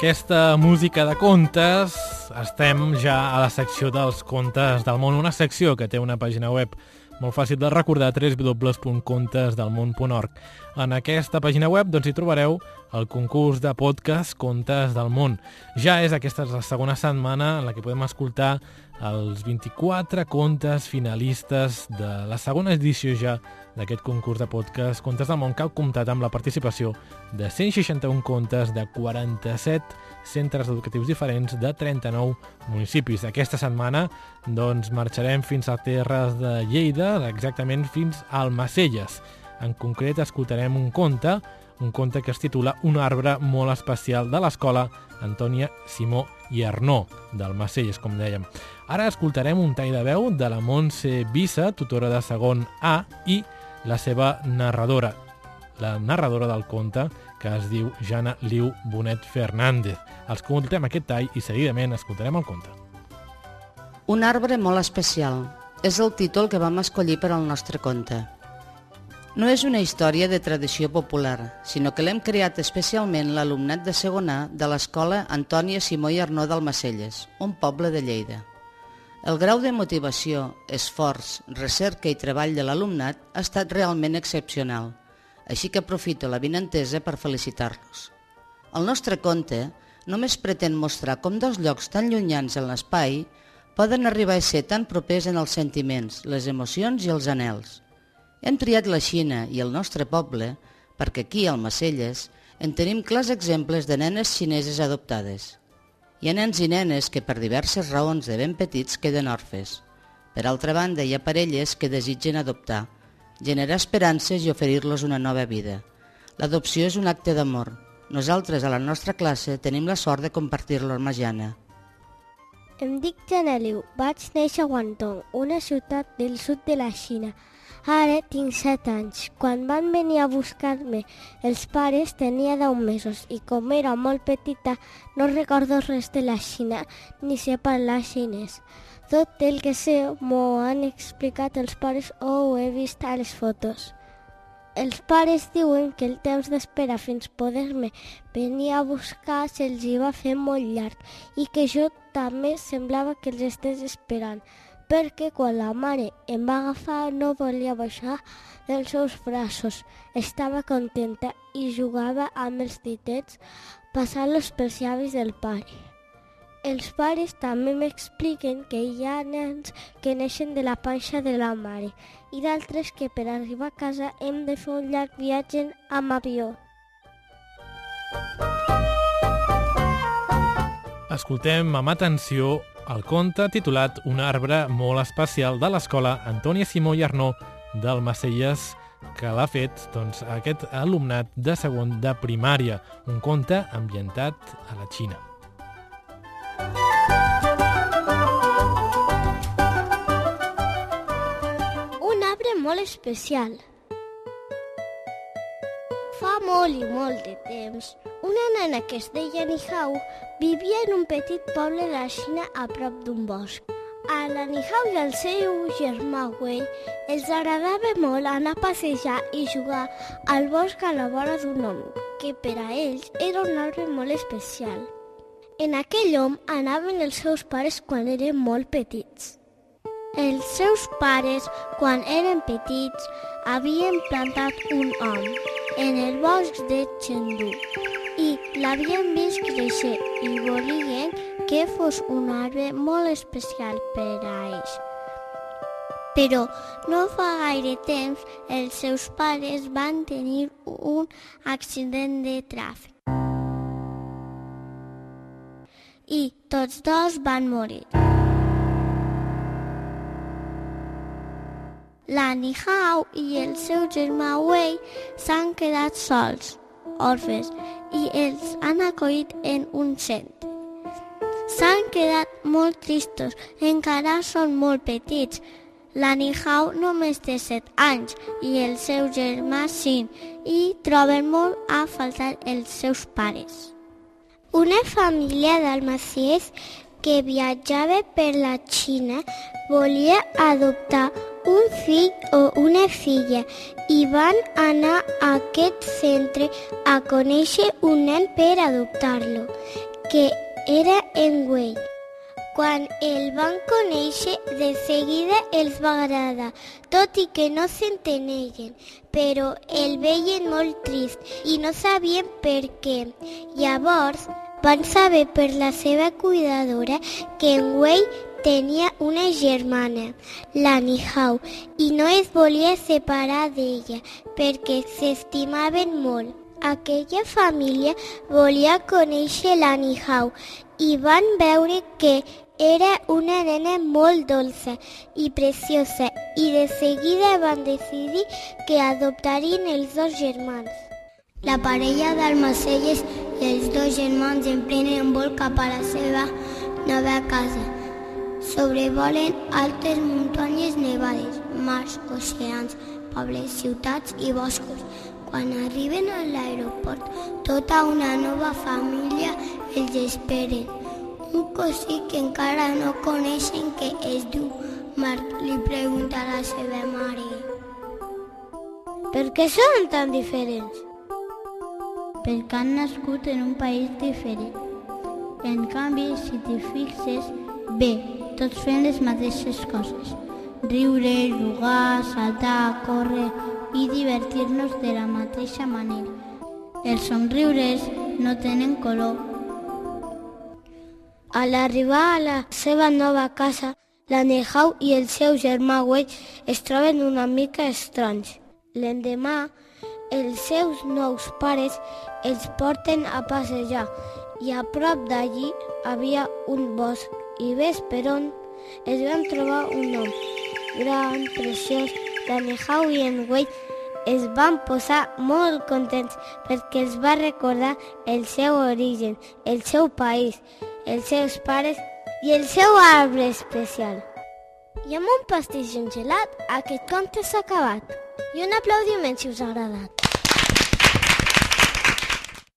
aquesta música de contes estem ja a la secció dels contes del món, una secció que té una pàgina web molt fàcil de recordar, www.contesdelmón.org. En aquesta pàgina web hi trobareu el concurs de podcast Contes del Món. Ja és aquesta la segona setmana en la que podem escoltar els 24 contes finalistes de la segona edició ja d'aquest concurs de podcast Contes del Món, que ha comptat amb la participació de 161 contes de 47 centres educatius diferents de 39 municipis. Aquesta setmana marxarem fins a terres de Lleida, exactament fins a Almacelles. En concret escoltarem un conte que es titula Un arbre molt especial, de l'escola Antònia Simó i Arnó d'Almacelles, com dèiem. Ara escoltarem un tall de veu de la Montse Vissa, tutora de segon A, i la seva narradora, la narradora del conte, que es diu Jana Liu Bonet Fernández. Escoltem aquest tall i seguidament escoltarem el conte. Un arbre molt especial és el títol que vam escollir per al nostre conte. No és una història de tradició popular, sinó que l'hem creat especialment l'alumnat de segon A de l'escola Antònia Simó i Arnó d'Almacelles, un poble de Lleida. El grau de motivació, esforç, recerca i treball de l'alumnat ha estat realment excepcional, així que aprofito l'avinentesa per felicitar-los. El nostre conte només pretén mostrar com dos llocs tan llunyans en l'espai poden arribar a ser tan propers en els sentiments, les emocions i els anhels. Hem triat la Xina i el nostre poble perquè aquí, al Almacelles, en tenim clars exemples de nenes xineses adoptades. Hi ha nens i nenes que per diverses raons de ben petits queden orfes. Per altra banda, hi ha parelles que desitgen adoptar, generar esperances i oferir-los una nova vida. L'adopció és un acte d'amor. Nosaltres, a la nostra classe, tenim la sort de compartir-lo amb la Jana. Em dic Jana Liu. Vaig néixer a Guangdong, una ciutat del sud de la Xina. Ara tinc 7 anys. Quan van venir a buscar-me els pares tenia 10 mesos i com era molt petita no recordo res de la Xina ni sé parlar xinès. Tot el que sé m'ho han explicat els pares o ho he vist a les fotos. Els pares diuen que el temps d'espera fins poder-me venir a buscar se'ls va fer molt llarg i que jo també semblava que els estés esperant, perquè quan la mare em va agafar no volia baixar dels seus braços. Estava contenta i jugava amb els ditets passant-los pels llavis del pare. Els pares també m'expliquen que hi ha nens que neixen de la panxa de la mare i d'altres que per arribar a casa hem de fer un llarg viatge amb avió. Escoltem amb atenció el conte titulat Un arbre molt especial, de l'escola Antònia Simó i Arnó d'Almacelles, que l'ha fet aquest alumnat de segon de primària, un conte ambientat a la Xina. Un arbre molt especial. Fa molt i molt de temps, una nena que es deia Nihao vivia en un petit poble de la Xina a prop d'un bosc. A la Nihao i al seu germà Wei els agradava molt anar a passejar i jugar al bosc a la vora d'un hom, que per a ells era un arbre molt especial. En aquell hom anaven els seus pares quan eren molt petits. Els seus pares, quan eren petits, havien plantat un hom en el bosc de Chengdu i l'havien vist créixer i volien que fos un arbre molt especial per a ells. Però no fa gaire temps els seus pares van tenir un accident de tràfic i tots dos van morir. La Nihao i el seu germà Wei s'han quedat sols, orfes, i els han acollit en un centre. S'han quedat molt tristos, encara són molt petits. La Nihao només té 7 anys i el seu germà 5 i troben molt a faltar els seus pares. Una família d'almaciers que viatjava per la Xina volia adoptar un fill o una filla i van anar a aquest centre a conèixer un nen per adoptar-lo. que era en Wei. Quan el van conèixer, de seguida els va agradar, tot i que no s'enteneguen, però el veien molt trist i no sabien per què. Llavors van saber per la seva cuidadora que en Wei tenia una germana, la Nihao, i no es volia separar d'ella perquè s'estimaven molt. Aquella família volia conèixer la Nihao i van veure que era una nena molt dolça i preciosa i de seguida van decidir que adoptarien els dos germans. La parella d'Almacelles i els dos germans emprenen un vol cap a la seva nova casa. Sobrevolen altes muntanyes nevades, mars, oceans, pobles, ciutats i boscos. Quan arriben a l'aeroport, tota una nova família els esperen. Un cosí que encara no coneixen que es diu Marc li pregunta a la seva mare. Per què són tan diferents? Perquè han nascut en un país diferent. En canvi, si t'hi fixes, bé, tots fem les mateixes coses. Riure, jugar, saltar, córrer i divertir-nos de la mateixa manera. Els somriures no tenen color. A l'arribar a la seva nova casa, la Nihao i el seu germà Wei es troben una mica estranys. L'endemà, els seus nous pares els porten a passejar i a prop d'allí havia un bosc i ves per on es van trobar un home gran, preciós. La Nihao i en Wei es van posar molt contents perquè els va recordar el seu origen, el seu país, els seus pares i el seu arbre especial. I amb un pastís i un gelat, aquest conte s'ha acabat. I un aplaudiment si us ha agradat.